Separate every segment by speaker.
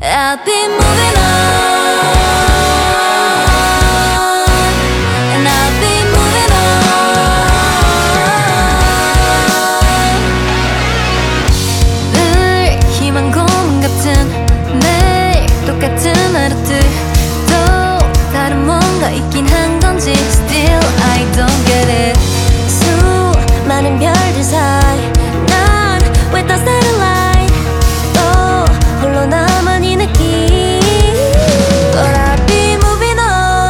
Speaker 1: I've been moving on, and I've been moving on. 늘 희망 고문 같은 매일 똑같은 하루들 또 다른 뭔가 있긴 한 건지 Still I don't get it. 수많은 별들 사이 난 왜 또 satellite 또 홀로 나만이 느끼 But I'll be moving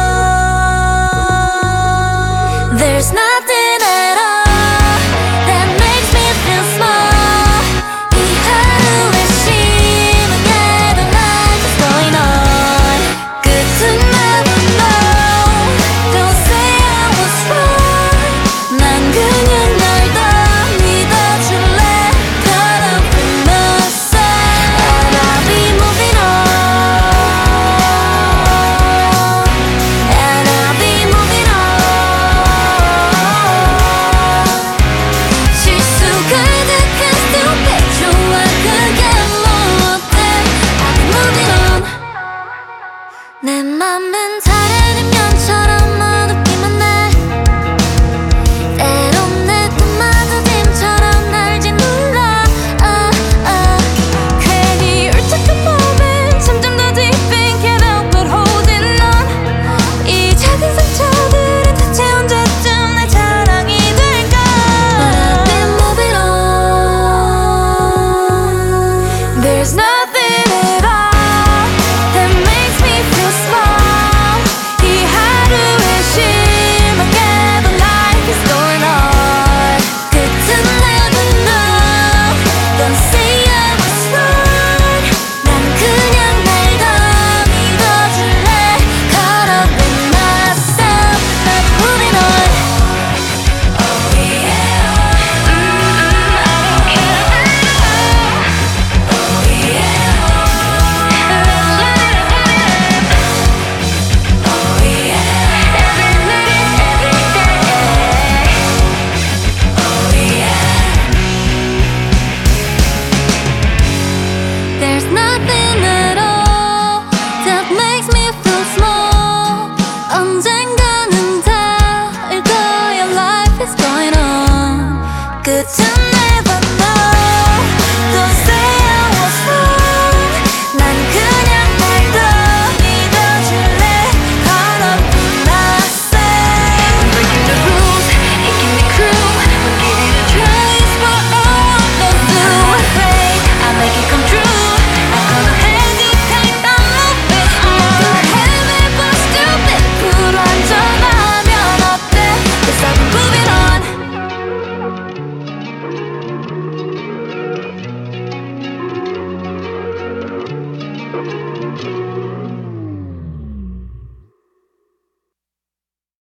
Speaker 1: on. There's nothing at all that makes me feel small. 이 하루에 심하게도 life is going on. 끝은 never know. Don't say I was wrong. 난 그냥 널 더 믿어줄래. Caught up in myself. And I'll be moving on. And I'll be moving on. 실수 가득한 stupid 좋아 그게 뭐 어때. I'll be moving on. 내 맘은 다른 인연처럼 어둡기만 해. 때론 내 꿈마저 짐처럼 날지 몰라. 괜히 울적한 몸은 점점 더 deep in can't help but holding on. 이 작은 상처들은 대체 언제쯤 내 자랑이 될까. But I've been moving on. There's nothing at all that makes me feel small. 이 하루에 심하게도 life is going on. 끝은 never know. Don't say I was wrong. 난 그냥 날 더 믿어줄래. Caught up in myself. Not moving on. Oh yeah. I don't care. Oh yeah. Let's let it happen. Oh yeah. Every minute, every day. Oh yeah. There's nothing at all that makes me feel small. 언젠가는 닿을 거야. Life is going on. 끝은 never know. Don't say I was wrong. 난 그냥 날 더 믿어줄래. Caught up in myself. Breaking the rules, making me cruel. We'll give it a try. It's what all of us do. I pray I make it come true. I'm gonna hesitate. I'm moving on. Heavy but stupid. 불완전하면 어때? 'Cause I've been moving on.